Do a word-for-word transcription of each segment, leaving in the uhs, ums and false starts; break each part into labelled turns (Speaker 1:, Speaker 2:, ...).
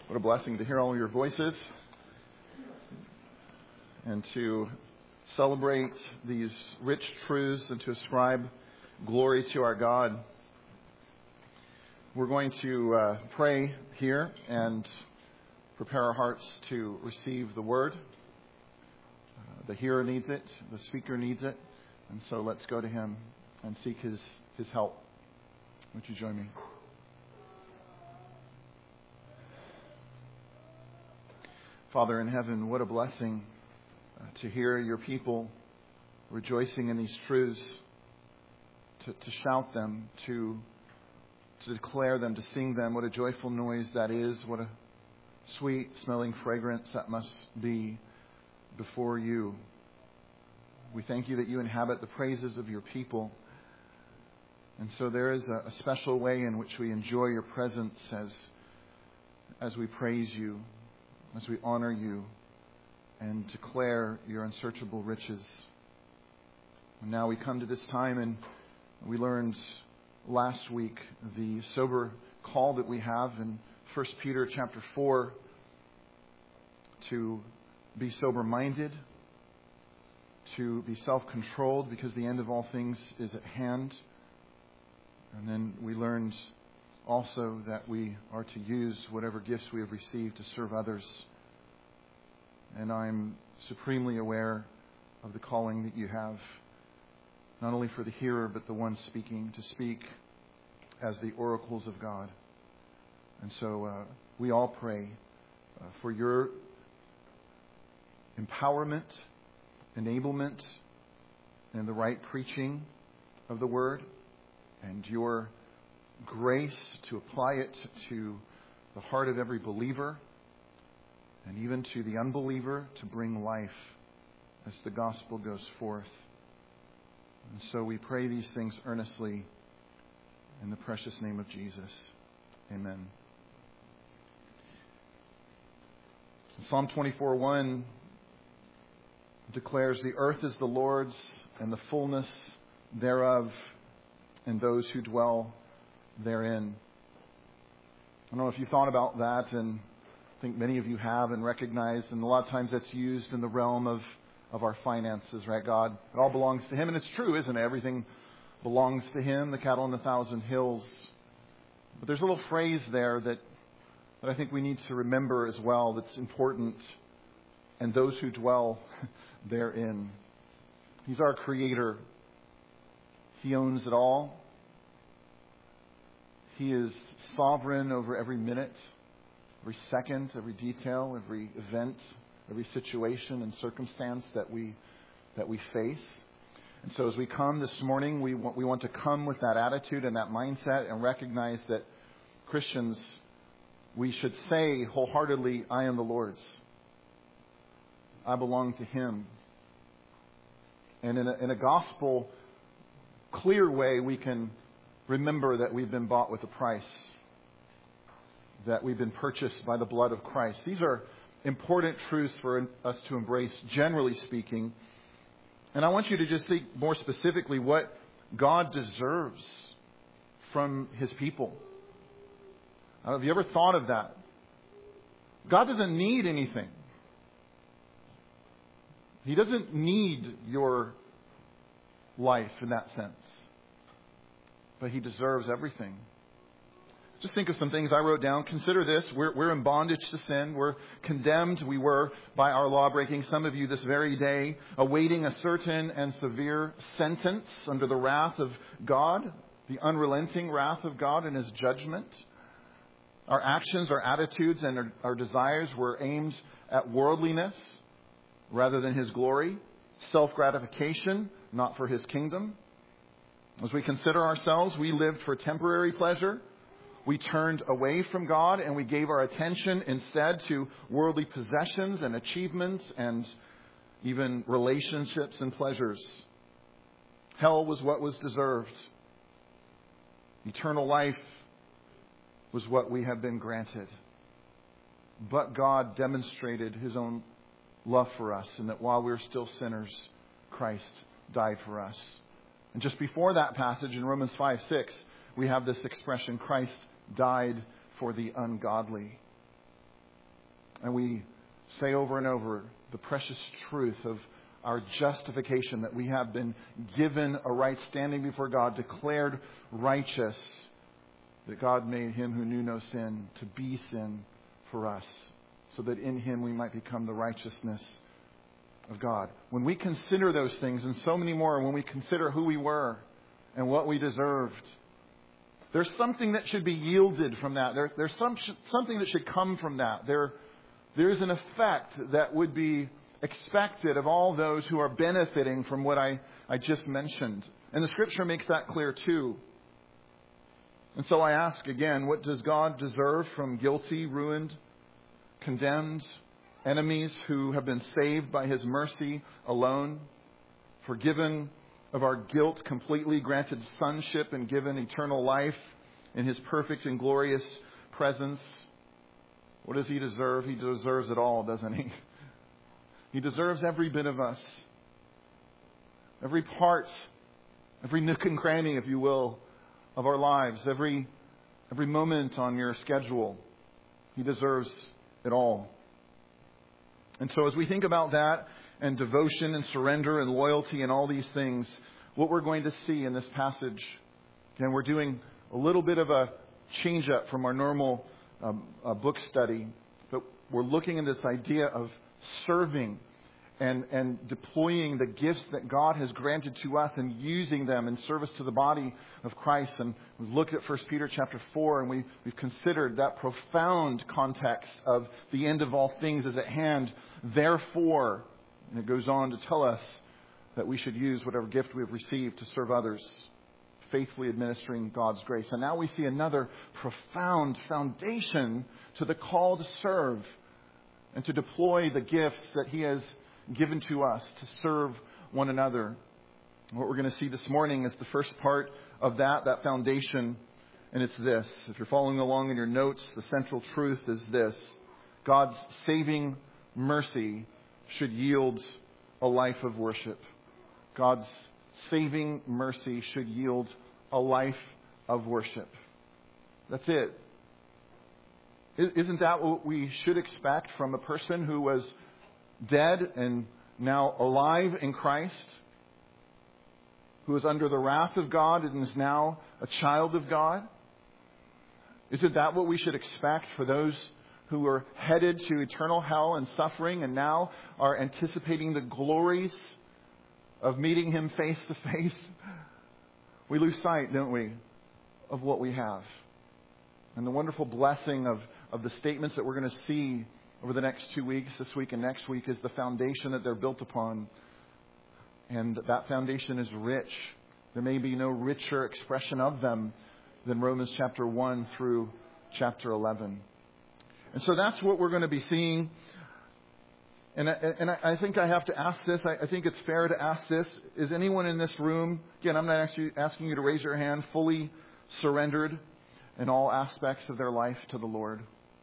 Speaker 1: What a blessing to hear all your voices and to celebrate these rich truths and to ascribe glory to our God. We're going to uh, pray here and prepare our hearts to receive the word. Uh, the hearer needs it, the speaker needs it, and so let's go to him and seek his, his help. Would you join me? Father in heaven, what a blessing uh, to hear your people rejoicing in these truths, to, to shout them, to, to declare them, to sing them. What a joyful noise that is. What a sweet smelling fragrance that must be before you. We thank you that you inhabit the praises of your people. And so there is a, a special way in which we enjoy your presence as, as we praise you, as we honor you and declare your unsearchable riches. And now we come to this time, and we learned last week the sober call that we have in First Peter chapter four to be sober-minded, to be self-controlled, because the end of all things is at hand. And then we learned also that we are to use whatever gifts we have received to serve others. And I'm supremely aware of the calling that you have, not only for the hearer, but the one speaking, to speak as the oracles of God. And so uh, we all pray uh, for your empowerment, enablement, and the right preaching of the word, and your grace to apply it to the heart of every believer and even to the unbeliever, to bring life as the gospel goes forth. And so we pray these things earnestly in the precious name of Jesus. Amen. Psalm twenty-four one declares, "The earth is the Lord's and the fullness thereof, and those who dwell therein." I don't know if you thought about that, and I think many of you have and recognize, and a lot of times that's used in the realm of, of our finances, right? God, it all belongs to Him, and it's true, isn't it? Everything belongs to Him, the cattle on a thousand hills. But there's a little phrase there that, that I think we need to remember as well that's important, and those who dwell therein. He's our Creator. He owns it all. He is sovereign over every minute, every second, every detail, every event, every situation and circumstance that we that we face. And so as we come this morning, we want, we want to come with that attitude and that mindset and recognize that Christians, we should say wholeheartedly, "I am the Lord's. I belong to Him." And in a, in a gospel clear way, we can remember that we've been bought with a price, that we've been purchased by the blood of Christ. These are important truths for us to embrace, generally speaking. And I want you to just think more specifically what God deserves from His people. Uh, have you ever thought of that? God doesn't need anything. He doesn't need your life in that sense. But He deserves everything. Just think of some things I wrote down. Consider this. We're, we're in bondage to sin. We're condemned. We were by our law breaking. Some of you this very day awaiting a certain and severe sentence under the wrath of God, the unrelenting wrath of God and His judgment. Our actions, our attitudes, and our, our desires were aimed at worldliness rather than His glory. Self-gratification, not for His kingdom. As we consider ourselves, we lived for temporary pleasure. We turned away from God and we gave our attention instead to worldly possessions and achievements and even relationships and pleasures. Hell was what was deserved. Eternal life was what we have been granted. But God demonstrated His own love for us, and that while we were still sinners, Christ died for us. And just before that passage in Romans five six, we have this expression, Christ died for the ungodly. And we say over and over the precious truth of our justification, that we have been given a right standing before God, declared righteous, that God made him who knew no sin to be sin for us, so that in him we might become the righteousness of God. When we consider those things and so many more, when we consider who we were and what we deserved, there's something that should be yielded from that. There, there's some, something that should come from that. There, there's an effect that would be expected of all those who are benefiting from what I, I just mentioned. And the Scripture makes that clear too. And so I ask again, what does God deserve from guilty, ruined, condemned enemies who have been saved by his mercy alone, forgiven of our guilt completely, granted sonship, and given eternal life in his perfect and glorious presence? What does he deserve? He deserves it all, doesn't he? He deserves every bit of us. Every part, every nook and cranny, if you will, of our lives. Every, every moment on your schedule. He deserves it all. And so as we think about that, and devotion and surrender and loyalty and all these things, what we're going to see in this passage, again, we're doing a little bit of a change up from our normal um, uh, book study, but we're looking at this idea of serving and, and deploying the gifts that God has granted to us and using them in service to the body of Christ. And we've looked at First Peter chapter four, and we, we've considered that profound context of the end of all things is at hand. Therefore, and it goes on to tell us that we should use whatever gift we have received to serve others, faithfully administering God's grace. And now we see another profound foundation to the call to serve and to deploy the gifts that he has given to us to serve one another. What we're going to see this morning is the first part of that, that foundation, and it's this. If you're following along in your notes, the central truth is this: God's saving mercy should yield a life of worship. God's saving mercy should yield a life of worship. That's it. Isn't that what we should expect from a person who was dead and now alive in Christ, who is under the wrath of God and is now a child of God? Isn't that what we should expect for those who are headed to eternal hell and suffering and now are anticipating the glories of meeting him face to face? We lose sight, don't we, of what we have. And the wonderful blessing of, of the statements that we're going to see over the next two weeks, this week and next week, is the foundation that they're built upon. And that foundation is rich. There may be no richer expression of them than Romans chapter one through chapter eleven. And so that's what we're going to be seeing. And I, and I think I have to ask this. I, I think it's fair to ask this. Is anyone in this room, again, I'm not actually asking you to raise your hand, fully surrendered in all aspects of their life to the Lord?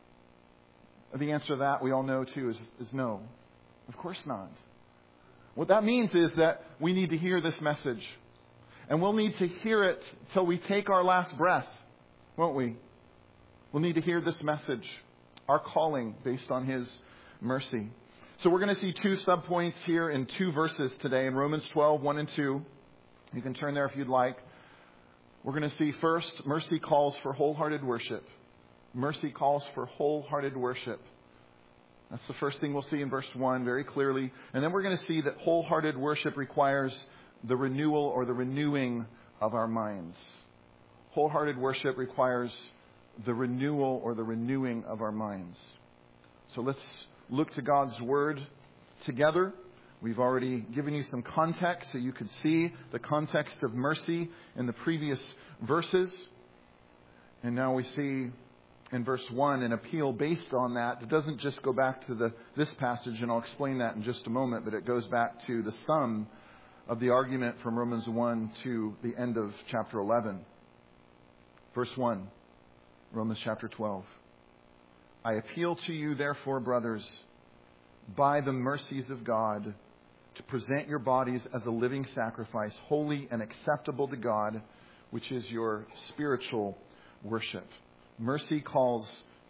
Speaker 1: The answer to that, we all know too, is, is no. Of course not. What that means is that we need to hear this message. And we'll need to hear it till we take our last breath, won't we? We'll need to hear this message, our calling based on his mercy. So we're going to see two subpoints here in two verses today in Romans twelve, one and two. You can turn there if you'd like. We're going to see first, mercy calls for wholehearted worship. Mercy calls for wholehearted worship. That's the first thing we'll see in verse one very clearly. And then we're going to see that wholehearted worship requires the renewal or the renewing of our minds. Wholehearted worship requires the renewal or the renewing of our minds. So let's look to God's Word together. We've already given you some context so you could see the context of mercy in the previous verses. And now we see in verse one an appeal based on that. It doesn't just go back to the this passage, and I'll explain that in just a moment, but it goes back to the sum of the argument from Romans one to the end of chapter eleven. Verse one, Romans chapter twelve. I appeal to you, therefore, brothers, by the mercies of God, to present your bodies as a living sacrifice, holy and acceptable to God, which is your spiritual worship. Mercy calls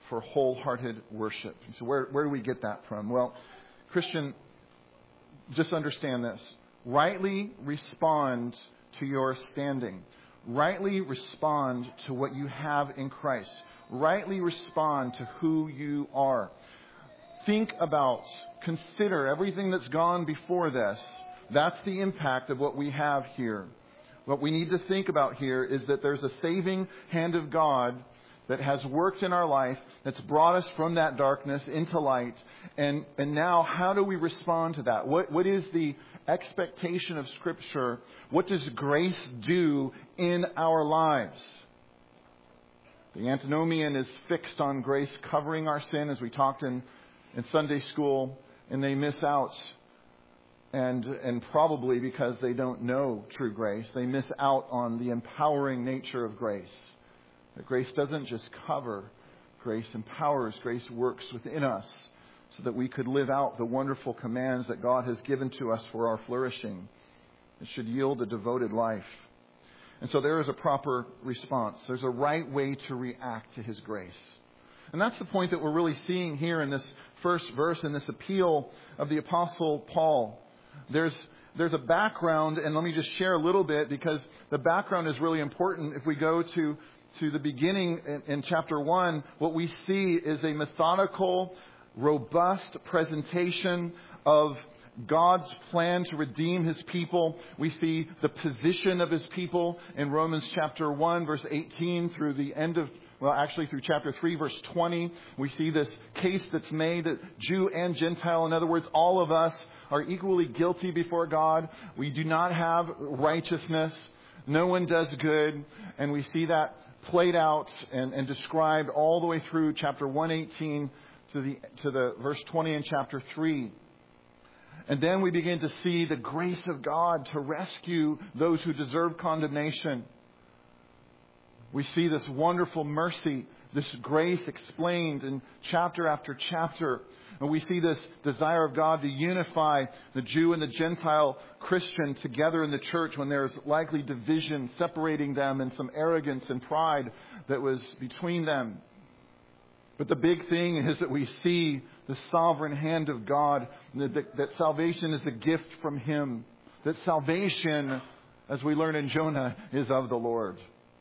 Speaker 1: for wholehearted worship. So where, where do we get that from? Well, Christian, just understand this. Rightly respond to your standing. Rightly respond to what you have in Christ. Rightly respond to who you are. Think about, consider everything that's gone before this. That's the impact of what we have here. What we need to think about here is that there's a saving hand of God that has worked in our life, that's brought us from that darkness into light. And, and now, how do we respond to that? What, what is the expectation of Scripture? What does grace do in our lives? The antinomian is fixed on grace covering our sin, as we talked in, in Sunday school, and they miss out. And, and probably because they don't know true grace, they miss out on the empowering nature of grace. That grace doesn't just cover, grace empowers, grace works within us so that we could live out the wonderful commands that God has given to us for our flourishing. It should yield a devoted life. And so there is a proper response. There's a right way to react to His grace. And that's the point that we're really seeing here in this first verse, in this appeal of the Apostle Paul. There's There's a background, and let me just share a little bit, because the background is really important. If we go to, to the beginning in, in chapter one, what we see is a methodical, robust presentation of God's plan to redeem His people. We see the position of His people in Romans chapter one, verse eighteen through the end of Well, actually, through chapter three, verse twenty, we see this case that's made that Jew and Gentile, in other words, all of us are equally guilty before God. We do not have righteousness. No one does good. And we see that played out and, and described all the way through chapter one eighteen to the, to the verse twenty in chapter three. And then we begin to see the grace of God to rescue those who deserve condemnation. We see this wonderful mercy, this grace explained in chapter after chapter. And we see this desire of God to unify the Jew and the Gentile Christian together in the church when there's likely division separating them and some arrogance and pride that was between them. But the big thing is that we see the sovereign hand of God, that, that, that salvation is a gift from Him. That salvation, as we learn in Jonah, is of the Lord.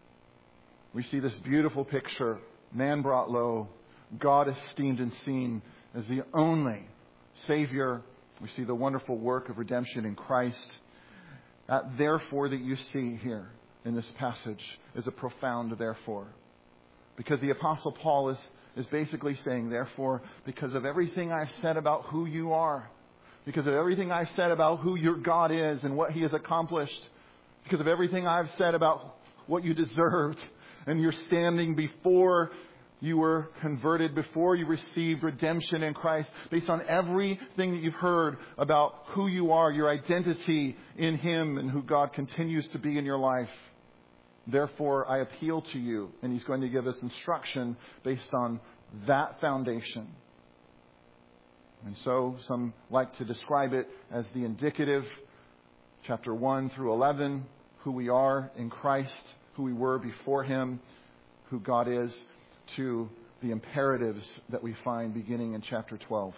Speaker 1: We see this beautiful picture, man brought low, God esteemed and seen as the only Savior. We see the wonderful work of redemption in Christ. That therefore that you see here in this passage is a profound therefore. Because the Apostle Paul is, is basically saying, therefore, because of everything I've said about who you are, because of everything I've said about who your God is and what He has accomplished, because of everything I've said about what you deserved, and you're standing before you were converted, before you received redemption in Christ, based on everything that you've heard about who you are, your identity in Him, and who God continues to be in your life. Therefore, I appeal to you. And he's going to give us instruction based on that foundation. And so some like to describe it as the indicative, chapter one through eleven, who we are in Christ, who we were before Him, who God is, to the imperatives that we find beginning in chapter twelve.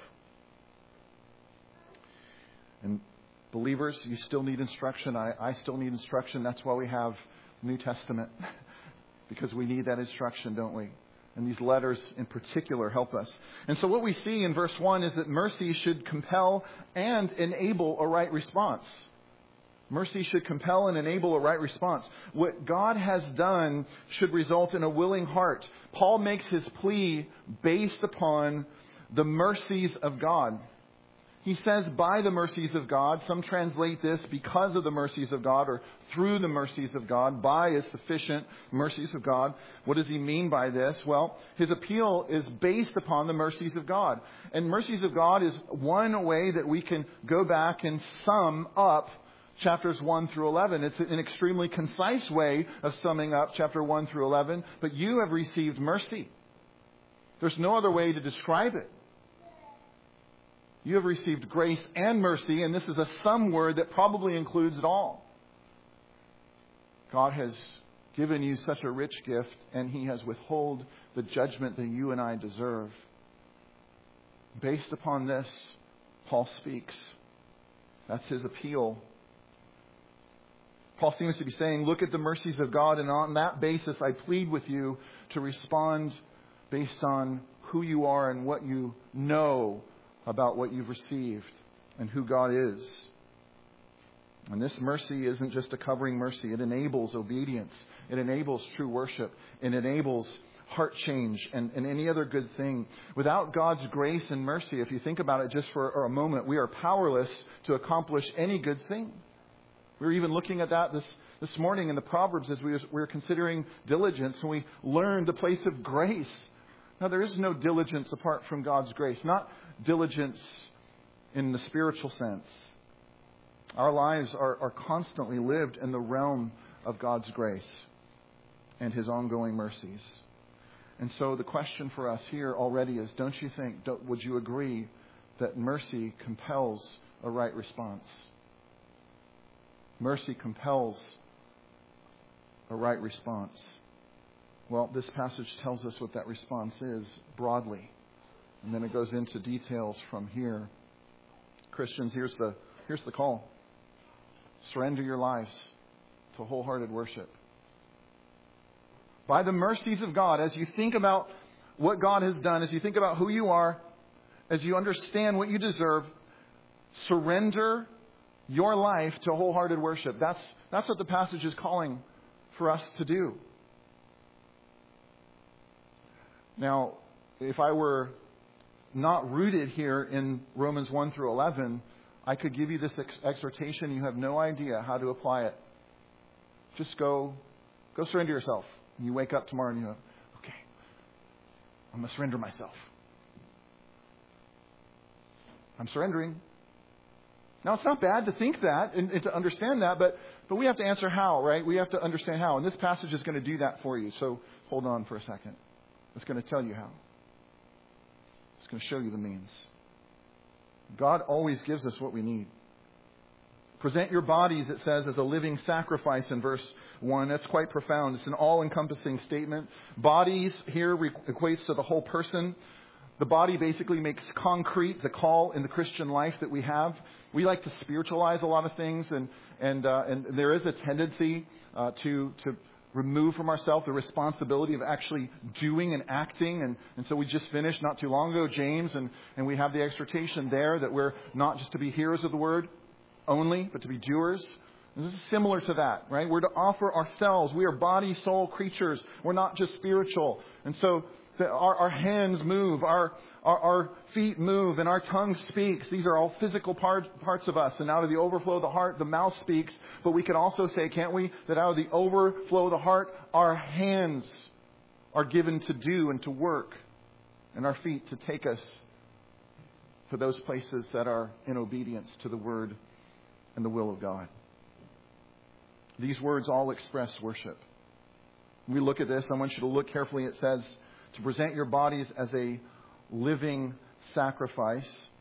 Speaker 1: And believers, you still need instruction. I, I still need instruction. That's why we have New Testament, because we need that instruction, don't we? And these letters in particular help us. And so what we see in verse one is that mercy should compel and enable a right response. Mercy should compel and enable a right response. What God has done should result in a willing heart. Paul makes his plea based upon the mercies of God. He says, by the mercies of God. Some translate this because of the mercies of God, or through the mercies of God. By is sufficient, mercies of God. What does he mean by this? Well, his appeal is based upon the mercies of God. And mercies of God is one way that we can go back and sum up chapters one through eleven. It's an extremely concise way of summing up chapter one through eleven. But you have received mercy. There's no other way to describe it. You have received grace and mercy, and this is a sum word that probably includes it all. God has given you such a rich gift, and He has withheld the judgment that you and I deserve. Based upon this, Paul speaks. That's his appeal. Paul seems to be saying, look at the mercies of God, and on that basis I plead with you to respond based on who you are and what you know about what you've received and who God is. And this mercy isn't just a covering mercy. It enables obedience. It enables true worship. It enables heart change and, and any other good thing. Without God's grace and mercy, if you think about it just for a moment, we are powerless to accomplish any good thing. We were even looking at that this, this morning in the Proverbs as we, was, we were considering diligence, and we learned the place of grace. Now, there is no diligence apart from God's grace. Not diligence in the spiritual sense. Our lives are, are constantly lived in the realm of God's grace and His ongoing mercies. And so the question for us here already is, don't you think, don't, would you agree that mercy compels a right response? Mercy compels a right response. Well, this passage tells us what that response is broadly. And then it goes into details from here. Christians, here's the, here's the call. Surrender your lives to wholehearted worship. By the mercies of God, as you think about what God has done, as you think about who you are, as you understand what you deserve, surrender your life to wholehearted worship. That's, that's what the passage is calling for us to do. Now, if I were not rooted here in Romans one through eleven, I could give you this ex- exhortation. You have no idea how to apply it. Just go, go surrender yourself. And you wake up tomorrow and you go, okay, I'm going to surrender myself. I'm surrendering. Now, it's not bad to think that and, and to understand that, but, but we have to answer how, right? We have to understand how. And this passage is going to do that for you. So hold on for a second. It's going to tell you how. It's going to show you the means. God always gives us what we need. Present your bodies, it says, as a living sacrifice in verse one. That's quite profound. It's an all-encompassing statement. Bodies here equates to the whole person. The body basically makes concrete the call in the Christian life that we have. We like to spiritualize a lot of things, and and uh, and there is a tendency uh, to to remove from ourselves the responsibility of actually doing and acting. And, and so we just finished not too long ago, James, and, and we have the exhortation there that we're not just to be hearers of the word only, but to be doers. And this is similar to that, right? We're to offer ourselves. We are body, soul creatures. We're not just spiritual. And so the, our, our hands move, our, our, our feet move, and our tongue speaks. These are all physical part, parts of us. And out of the overflow of the heart, the mouth speaks. But we can also say, can't we, that out of the overflow of the heart, our hands are given to do and to work, and our feet to take us to those places that are in obedience to the word and the will of God. These words all express worship. When we look at this, I want you to look carefully. It says to present your bodies as a living sacrifice,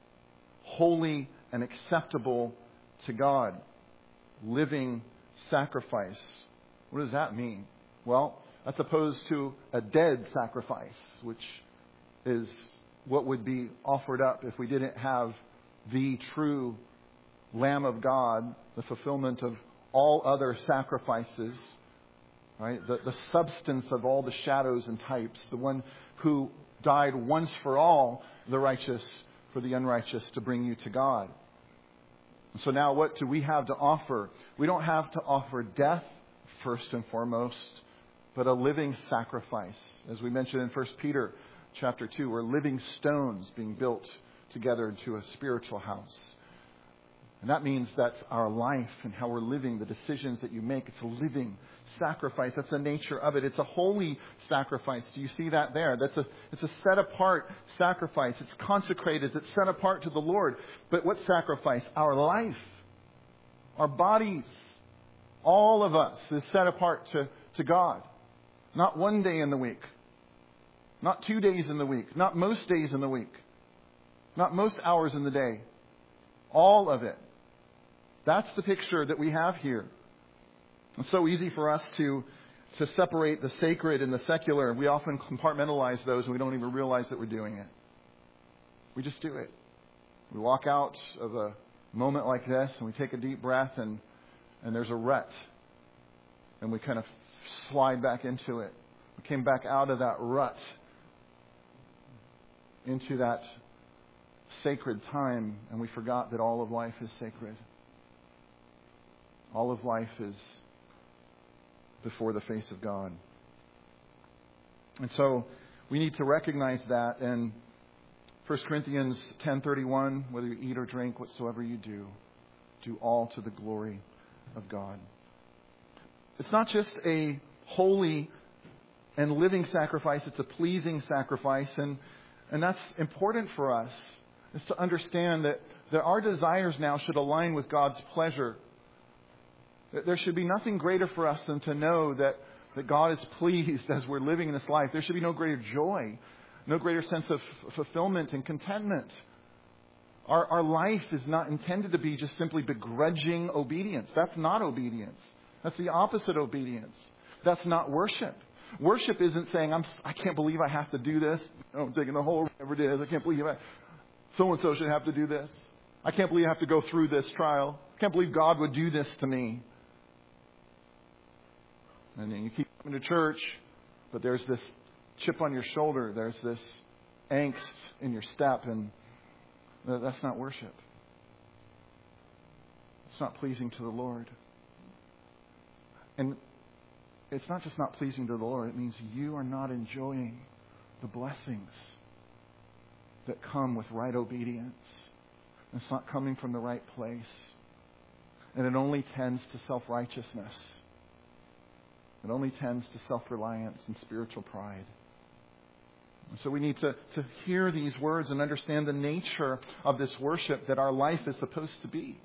Speaker 1: holy and acceptable to God. Living sacrifice. What does that mean? Well, that's opposed to a dead sacrifice, which is what would be offered up if we didn't have the true Lamb of God, the fulfillment of all other sacrifices, right? The, the substance of all the shadows and types, the one who died once for all, the righteous for the unrighteous, to bring you to God. And so now what do we have to offer? We don't have to offer death first and foremost, but a living sacrifice. As we mentioned in First Peter chapter two, we're living stones being built together into a spiritual house. And that means that's our life and how we're living, the decisions that you make. It's a living sacrifice. That's the nature of it. It's a holy sacrifice. Do you see that there? That's a, it's a set apart sacrifice. It's consecrated. It's set apart to the Lord. But what sacrifice? Our life, our bodies, all of us is set apart to, to God. Not one day in the week. Not two days in the week. Not most days in the week. Not most hours in the day. All of it. That's the picture that we have here. It's so easy for us to to separate the sacred and the secular. We often compartmentalize those and we don't even realize that we're doing it. We just do it. We walk out of a moment like this and we take a deep breath and, and there's a rut. And we kind of slide back into it. We came back out of that rut into that sacred time, and we forgot that all of life is sacred. All of life is before the face of God. And so we need to recognize that. And First Corinthians ten thirty-one, whether you eat or drink, whatsoever you do, do all to the glory of God. It's not just a holy and living sacrifice, it's a pleasing sacrifice. And, and that's important for us, is to understand that, that our desires now should align with God's pleasure. That there should be nothing greater for us than to know that, that God is pleased as we're living in this life. There should be no greater joy, no greater sense of fulfillment and contentment. Our, our life is not intended to be just simply begrudging obedience. That's not obedience. That's the opposite obedience. That's not worship. Worship isn't saying, I'm, I can't believe I have to do this. I'm taking the whole, whatever it is. I can't believe I, so-and-so should have to do this. I can't believe I have to go through this trial. I can't believe God would do this to me. And then you keep coming to church, but there's this chip on your shoulder. There's this angst in your step, and that's not worship. It's not pleasing to the Lord. And it's not just not pleasing to the Lord. It means you are not enjoying the blessings that come with right obedience. It's not coming from the right place. And it only tends to self-righteousness. It only tends to self-reliance and spiritual pride. And so we need to, to hear these words and understand the nature of this worship that our life is supposed to be.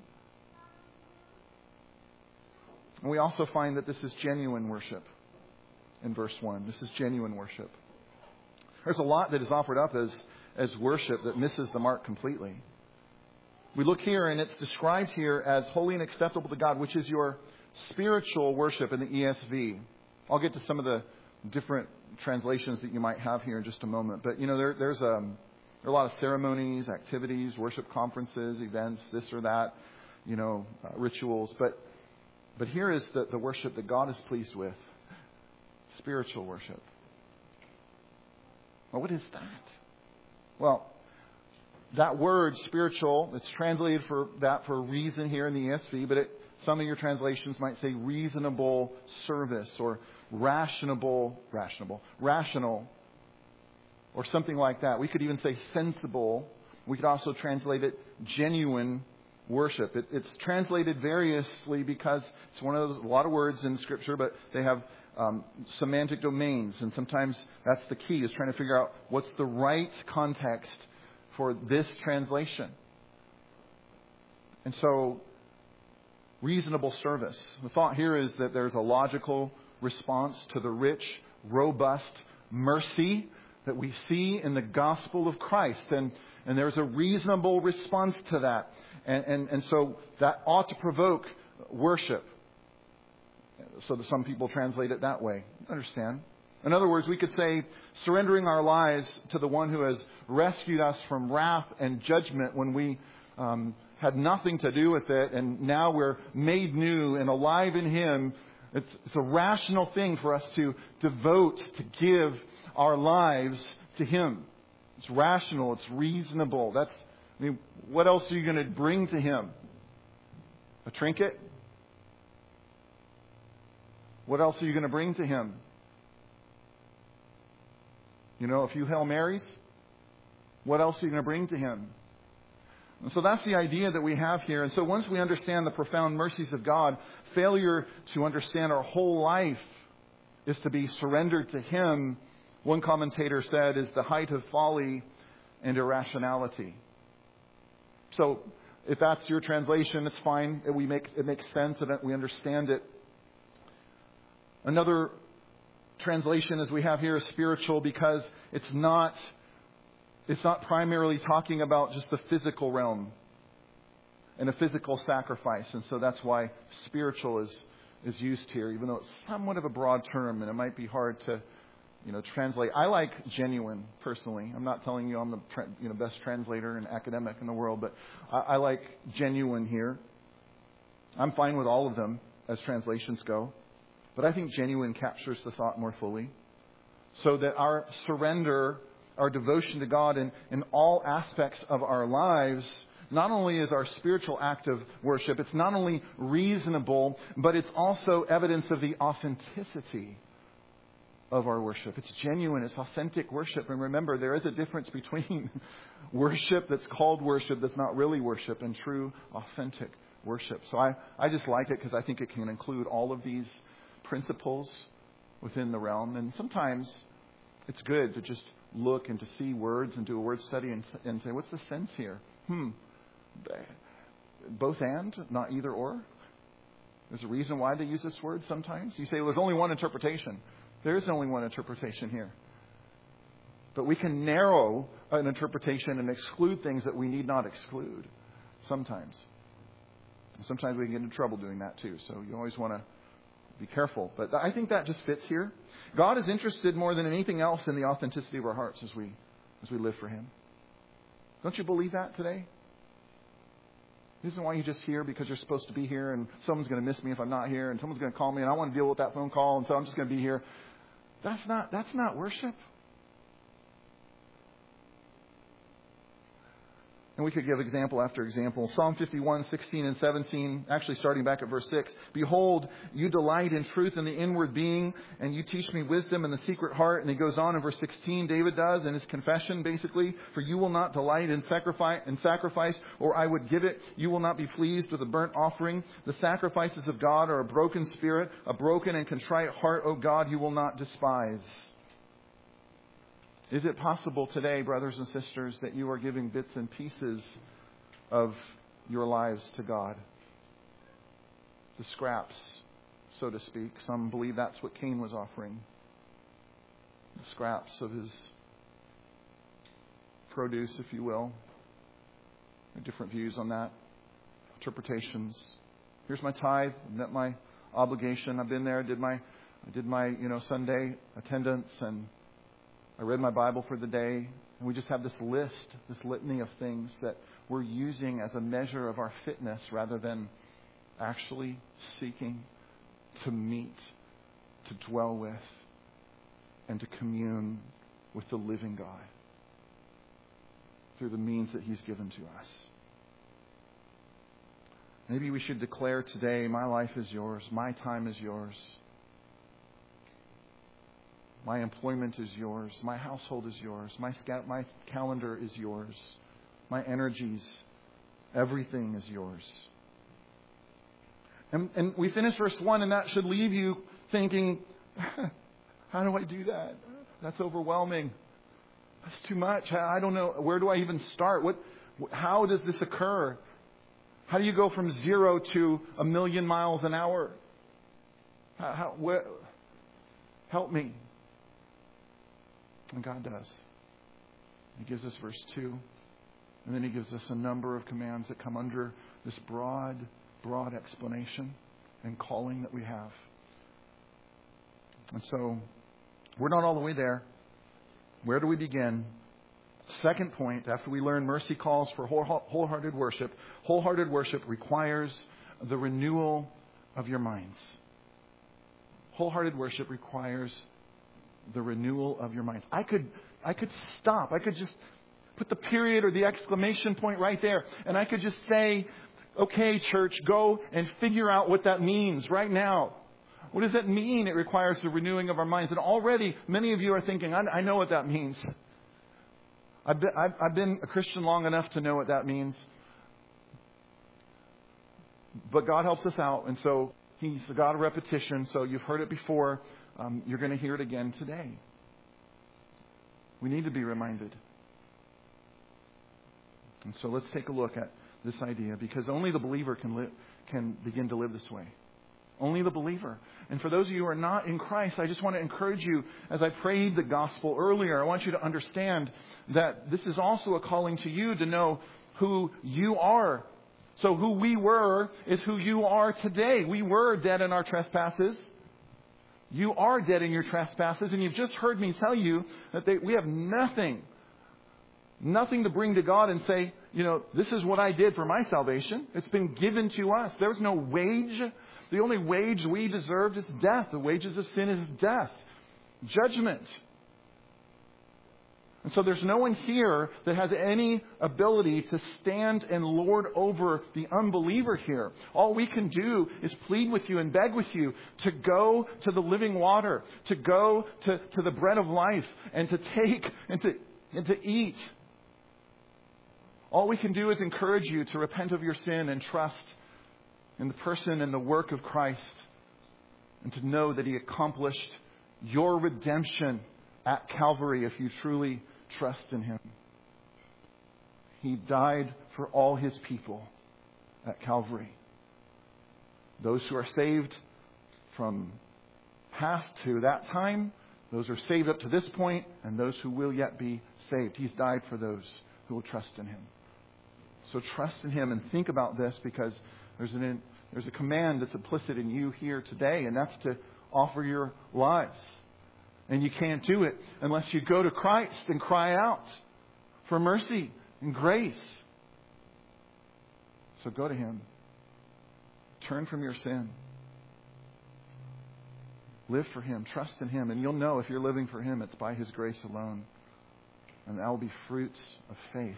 Speaker 1: And we also find that this is genuine worship in verse one. This is genuine worship. There's a lot that is offered up as, as worship that misses the mark completely. We look here and it's described here as holy and acceptable to God, which is your spiritual worship in the E S V. I'll get to some of the different translations that you might have here in just a moment. But, you know, there, there's um, there are a lot of ceremonies, activities, worship conferences, events, this or that, you know, uh, rituals. But but here is the, the worship that God is pleased with. Spiritual worship. Well, what is that? Well, that word spiritual, it's translated for that for a reason here in the E S V, but it, some of your translations might say reasonable service or rational, rational, rational, or something like that. We could even say sensible. We could also translate it genuine worship. It, it's translated variously because it's one of those, a lot of words in Scripture, but they have um, semantic domains, and sometimes that's the key, is trying to figure out what's the right context for this translation. And so, reasonable service. The thought here is that there's a logical response to the rich, robust mercy that we see in the gospel of Christ. And, and there's a reasonable response to that. And, and, and so that ought to provoke worship. So that some people translate it that way. Understand? In other words, we could say surrendering our lives to the one who has rescued us from wrath and judgment when we um, had nothing to do with it, and now we're made new and alive in Him. It's, it's a rational thing for us to devote, to give our lives to Him. It's rational. It's reasonable. That's, I mean, what else are you going to bring to Him? A trinket? What else are you going to bring to Him? You know, a few Hail Marys? What else are you going to bring to Him? And so that's the idea that we have here. And so once we understand the profound mercies of God, failure to understand our whole life is to be surrendered to Him, one commentator said, is the height of folly and irrationality. So if that's your translation, it's fine. We make, it makes sense and we understand it. Another translation as we have here is spiritual because it's not it's not primarily talking about just the physical realm and a physical sacrifice. And so that's why spiritual is, is used here, even though it's somewhat of a broad term and it might be hard to, you know, translate. I like genuine, personally. I'm not telling you I'm the tra- you know best translator and academic in the world, but I, I like genuine here. I'm fine with all of them as translations go, but I think genuine captures the thought more fully, so that our surrender, our devotion to God in, in all aspects of our lives, not only is our spiritual act of worship, it's not only reasonable, but it's also evidence of the authenticity of our worship. It's genuine, it's authentic worship. And remember, there is a difference between worship that's called worship that's not really worship and true, authentic worship. So I, I just like it because I think it can include all of these principles within the realm. And sometimes it's good to just look and to see words and do a word study and, and say, what's the sense here? Hmm. Both and, not either or. There's a reason why they use this word sometimes. You say, well, there's only one interpretation. There is only one interpretation here. But we can narrow an interpretation and exclude things that we need not exclude sometimes. And sometimes we can get into trouble doing that too. So you always want to be careful. But I think that just fits here. God is interested more than anything else in the authenticity of our hearts as we as we live for Him. Don't you believe that today? This isn't why you're just here because you're supposed to be here and someone's going to miss me if I'm not here and someone's going to call me and I want to deal with that phone call and so I'm just going to be here. That's not that's not worship. And we could give example after example. Psalm fifty-one, sixteen and seventeen, actually starting back at verse six. Behold, you delight in truth in the inward being, and you teach me wisdom in the secret heart. And he goes on in verse sixteen, David does, in his confession, basically. For you will not delight in sacrifice, in sacrifice, or I would give it. You will not be pleased with a burnt offering. The sacrifices of God are a broken spirit, a broken and contrite heart, O God, you will not despise. Is it possible today, brothers and sisters, that you are giving bits and pieces of your lives to God? The scraps, so to speak. Some believe that's what Cain was offering. The scraps of his produce, if you will. There are different views on that. Interpretations. Here's my tithe. I met my obligation. I've been there. Did my, I did my, you know, Sunday attendance and I read my Bible for the day, and we just have this list, this litany of things that we're using as a measure of our fitness rather than actually seeking to meet, to dwell with, and to commune with the living God through the means that He's given to us. Maybe we should declare today, my life is yours, my time is yours. My employment is yours. My household is yours. My sca- my calendar is yours. My energies, everything is yours. And, and we finish verse one, and that should leave you thinking, how do I do that? That's overwhelming. That's too much. I don't know. Where do I even start? What? How does this occur? How do you go from zero to a million miles an hour? How, how, where, help me. And God does. He gives us verse two. And then He gives us a number of commands that come under this broad, broad explanation and calling that we have. And so, we're not all the way there. Where do we begin? Second point, after we learn mercy calls for wholehearted worship, wholehearted worship requires the renewal of your minds. Wholehearted worship requires the renewal of your mind. I could, I could stop. I could just put the period or the exclamation point right there. And I could just say, okay, church, go and figure out what that means right now. What does that mean? It requires the renewing of our minds. And already many of you are thinking, I, I know what that means. I've been, I've, I've been a Christian long enough to know what that means. But God helps us out. And so He's a God of repetition. So you've heard it before. Um, you're going to hear it again today. We need to be reminded. And so let's take a look at this idea, because only the believer can live, can begin to live this way. Only the believer. And for those of you who are not in Christ, I just want to encourage you, as I prayed the gospel earlier, I want you to understand that this is also a calling to you to know who you are So who we were is who you are today. We were dead in our trespasses. You are dead in your trespasses. And you've just heard me tell you that they, we have nothing, nothing to bring to God and say, you know, this is what I did for my salvation. It's been given to us. There's no wage. The only wage we deserved is death. The wages of sin is death. Judgment. And so there's no one here that has any ability to stand and lord over the unbeliever here. All we can do is plead with you and beg with you to go to the living water, to go to, to the bread of life, and to take and to, and to eat. All we can do is encourage you to repent of your sin and trust in the person and the work of Christ, and to know that He accomplished your redemption at Calvary if you truly trust in Him. He died for all His people at Calvary. Those who are saved from past to that time, those who are saved up to this point, and those who will yet be saved. He's died for those who will trust in Him. So trust in Him and think about this, because there's an there's a command that's implicit in you here today, and that's to offer your lives. And you can't do it unless you go to Christ and cry out for mercy and grace. So go to Him. Turn from your sin. Live for Him. Trust in Him. And you'll know if you're living for Him, it's by His grace alone. And that will be fruits of faith.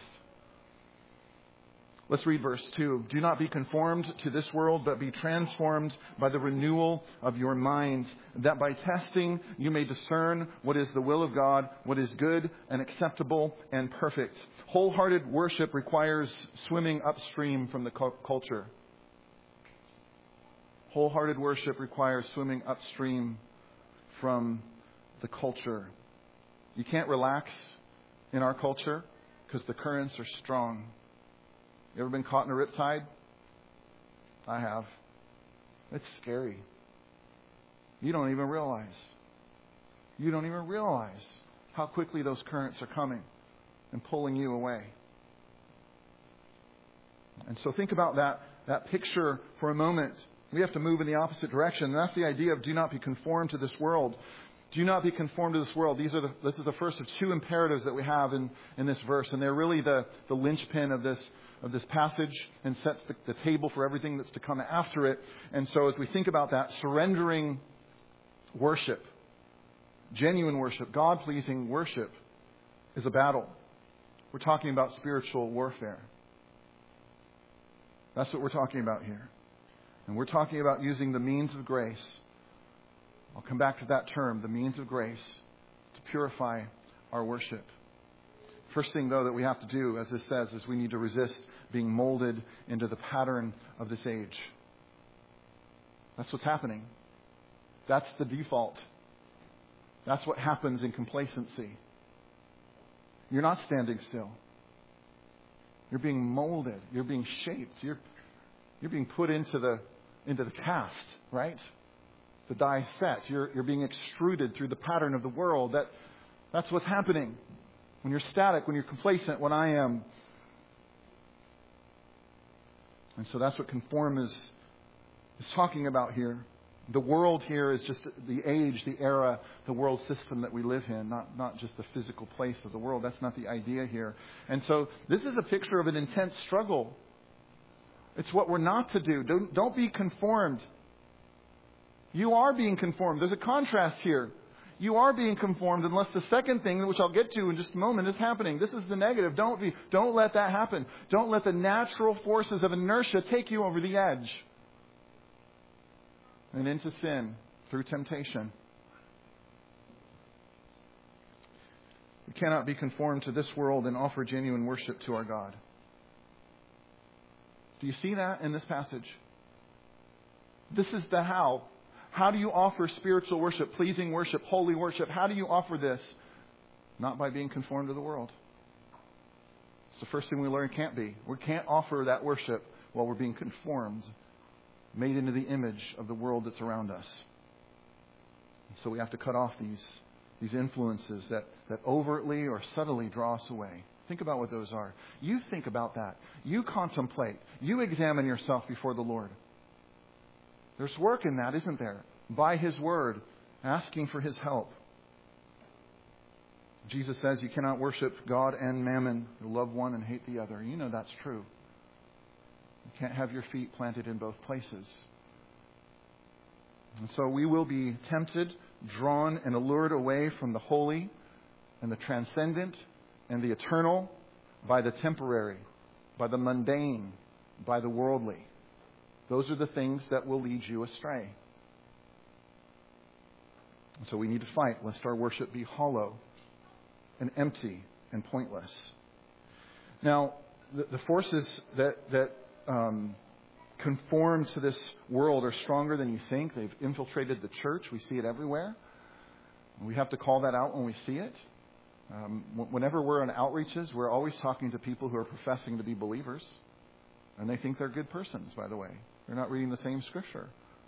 Speaker 1: Let's read verse two. Do not be conformed to this world, but be transformed by the renewal of your mind, that by testing you may discern what is the will of God, what is good and acceptable and perfect. Wholehearted worship requires swimming upstream from the culture. Wholehearted worship requires swimming upstream from the culture. You can't relax in our culture because the currents are strong. You ever been caught in a riptide? I have. It's scary. You don't even realize. You don't even realize how quickly those currents are coming and pulling you away. And so think about that, that picture for a moment. We have to move in the opposite direction. And that's the idea of do not be conformed to this world. Do not be conformed to this world. These are the, this is the first of two imperatives that we have in, in this verse. And they're really the, the linchpin of this of this passage and sets the, the table for everything that's to come after it. And so as we think about that, surrendering worship, genuine worship, God-pleasing worship is a battle. We're talking about spiritual warfare. That's what we're talking about here. And we're talking about using the means of grace. I'll come back to that term, the means of grace, to purify our worship. First thing, though, that we have to do, as this says, is we need to resist being molded into the pattern of this age. That's what's happening. That's the default. That's what happens in complacency. You're not standing still. You're being molded. You're being shaped. You're, you're being put into the, into the cast, right? The die set. You're, you're being extruded through the pattern of the world. That, that's what's happening. When you're static, when you're complacent, when I am. And so that's what conform is, is talking about here. The world here is just the age, the era, the world system that we live in, not, not just the physical place of the world. That's not the idea here. And so this is a picture of an intense struggle. It's what we're not to do. Don't, don't be conformed. You are being conformed. There's a contrast here. You are being conformed unless the second thing, which I'll get to in just a moment, is happening. This is the negative. Don't be, don't let that happen. Don't let the natural forces of inertia take you over the edge and into sin through temptation. We cannot be conformed to this world and offer genuine worship to our God. Do you see that in this passage? This is the how. How do you offer spiritual worship, pleasing worship, holy worship? How do you offer this? Not by being conformed to the world. It's the first thing we learn can't be. We can't offer that worship while we're being conformed, made into the image of the world that's around us. And so we have to cut off these, these influences that, that overtly or subtly draw us away Think about what those are. You think about that. You contemplate. You examine yourself before the Lord. There's work in that, isn't there? By His Word, asking for His help. Jesus says you cannot worship God and mammon. You love one and hate the other. You know that's true. You can't have your feet planted in both places. And so we will be tempted, drawn, and allured away from the holy and the transcendent and the eternal by the temporary, by the mundane, by the worldly. Those are the things that will lead you astray. And so we need to fight lest our worship be hollow and empty and pointless. Now, the, the forces that that um, conform to this world are stronger than you think. They've infiltrated the church. We see it everywhere. We have to call that out when we see it. Um, whenever we're on outreaches, we're always talking to people who are professing to be believers. And they think they're good persons, by the way. They're not reading the same scripture.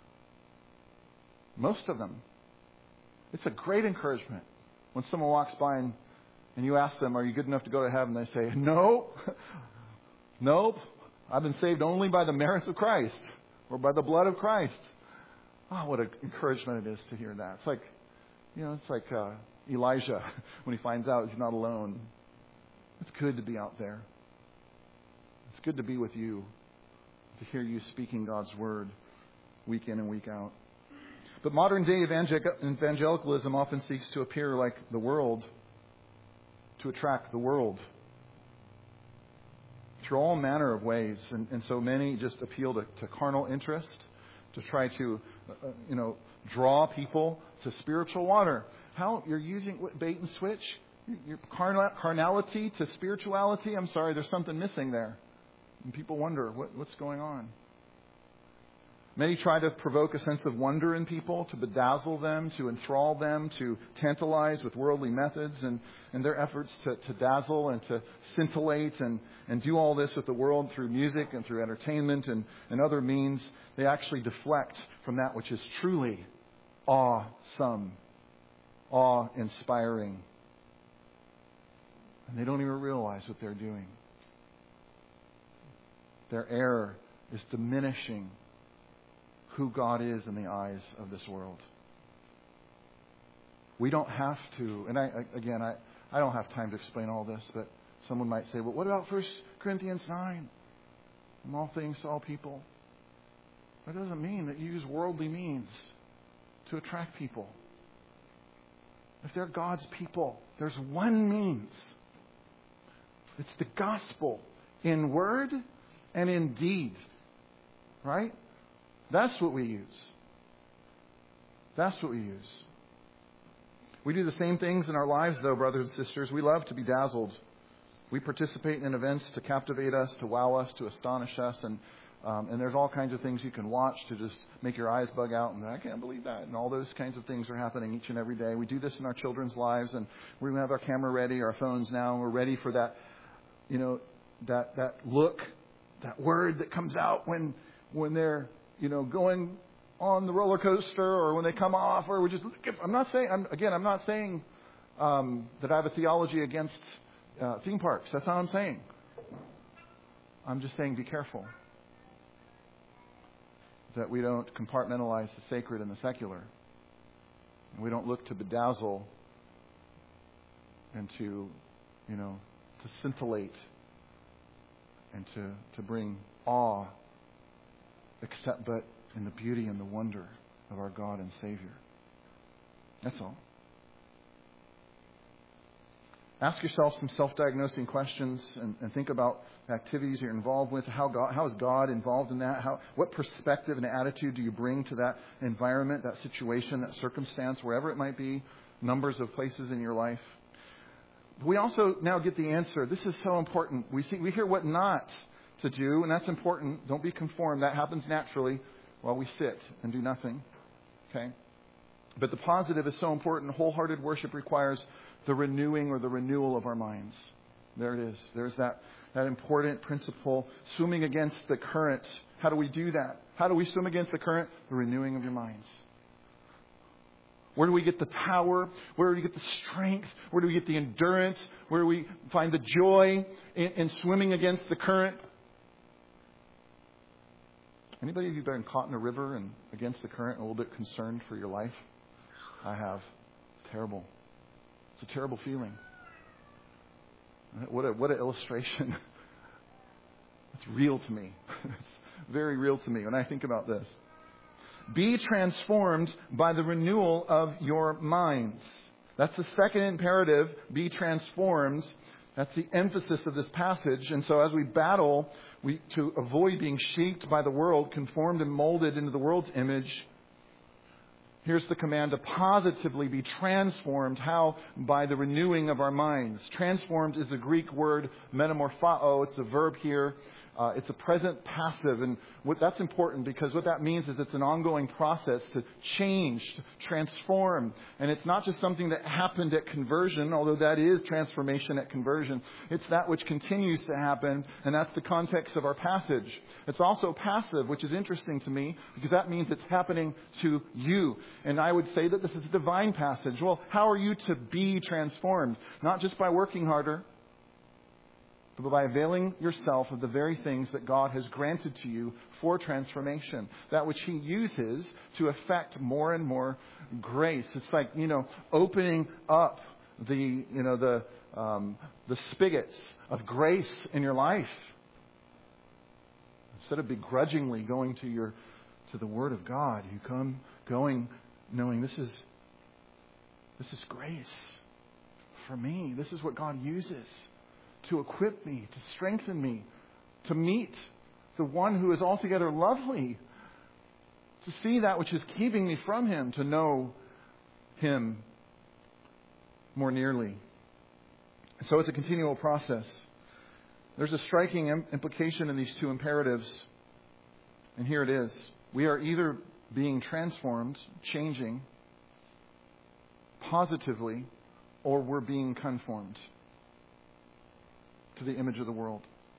Speaker 1: Most of them. It's a great encouragement when someone walks by and, and you ask them, are you good enough to go to heaven? They say, no. Nope. I've been saved only by the merits of Christ or by the blood of Christ. Oh, what an encouragement it is to hear that. It's like, you know, it's like uh, Elijah when he finds out he's not alone. It's good to be out there. It's good to be with you, to hear you speaking God's word week in and week out. But modern day evangelicalism often seeks to appear like the world, to attract the world through all manner of ways. And, and so many just appeal to, to carnal interest, to try to, uh, you know, draw people to spiritual water. How? You're using what, bait and switch? Your carnal, carnality to spirituality? I'm sorry, there's something missing there. And people wonder, what, what's going on? Many try to provoke a sense of wonder in people, to bedazzle them, to enthrall them, to tantalize with worldly methods. And, and their efforts to, to dazzle and to scintillate and, and do all this with the world through music and through entertainment and, and other means, they actually deflect from that which is truly awesome, awe-inspiring. And they don't even realize what they're doing. Their error is diminishing who God is in the eyes of this world. We don't have to, and I, again, I, I don't have time to explain all this, but someone might say, well, what about First Corinthians nine? From all things to all people. That doesn't mean that you use worldly means to attract people. If they're God's people, there's one means. It's the gospel in word and in deed. Right? That's what we use. That's what we use. We do the same things in our lives, though, brothers and sisters. We love to be dazzled. We participate in events to captivate us, to wow us, to astonish us. And um, and there's all kinds of things you can watch to just make your eyes bug out. And I can't believe that. And all those kinds of things are happening each and every day. We do this in our children's lives. And we have our camera ready, our phones now. And we're ready for that, you know, that that look, that word that comes out when when they're, you know, going on the roller coaster or when they come off, or we just, I'm not saying, I'm, again, I'm not saying um, that I have a theology against uh, theme parks. That's not what I'm saying. I'm just saying be careful that we don't compartmentalize the sacred and the secular. And we don't look to bedazzle and to, you know, to scintillate and to, to bring awe, except but in the beauty and the wonder of our God and Savior. That's all. Ask yourself some self-diagnosing questions and, and think about the activities you're involved with. How God, how is God involved in that? How, what perspective and attitude do you bring to that environment, that situation, that circumstance, wherever it might be, numbers of places in your life? We also now get the answer. This is so important. We see, we hear what not to do, and that's important. Don't be conformed. That happens naturally while we sit and do nothing. Okay? But the positive is so important. Wholehearted worship requires the renewing or the renewal of our minds. There it is. There's that, that important principle. Swimming against the current. How do we do that? How do we swim against the current? The renewing of your minds. Where do we get the power? Where do we get the strength? Where do we get the endurance? Where do we find the joy in, in swimming against the current? Anybody of you been caught in a river and against the current and a little bit concerned for your life? I have. It's terrible. It's a terrible feeling. What a, what an illustration. It's real to me. It's very real to me when I think about this. Be transformed by the renewal of your minds. That's the second imperative. Be transformed. That's the emphasis of this passage. And so as we battle we, to avoid being shaped by the world, conformed and molded into the world's image, here's the command to positively be transformed. How? By the renewing of our minds. Transformed is the Greek word metamorphao. It's a verb here. Uh, it's a present passive, and what, that's important because what that means is it's an ongoing process to change, to transform. And it's not just something that happened at conversion, although that is transformation at conversion. It's that which continues to happen, and that's the context of our passage. It's also passive, which is interesting to me because that means it's happening to you. And I would say that this is a divine passage. Well, how are you to be transformed? Not just by working harder, but by availing yourself of the very things that God has granted to you for transformation. That which He uses to effect more and more grace. It's like, you know, opening up the, you know, the, um, the spigots of grace in your life. Instead of begrudgingly going to your, to the Word of God, you come going knowing this is, this is grace for me. This is what God uses to equip me, to strengthen me, to meet the one who is altogether lovely, to see that which is keeping me from Him, to know Him more nearly. So it's a continual process. There's a striking implication in these two imperatives, and here it is. We are either being transformed, changing, positively, or we're being conformed to the image of the world.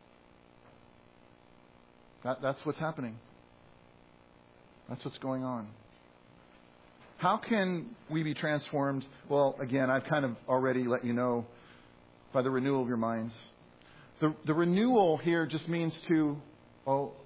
Speaker 1: That, that's what's happening. That's what's going on. How can we be transformed? Well, again, I've kind of already let you know by the renewal of your minds. The, the renewal here just means to, oh,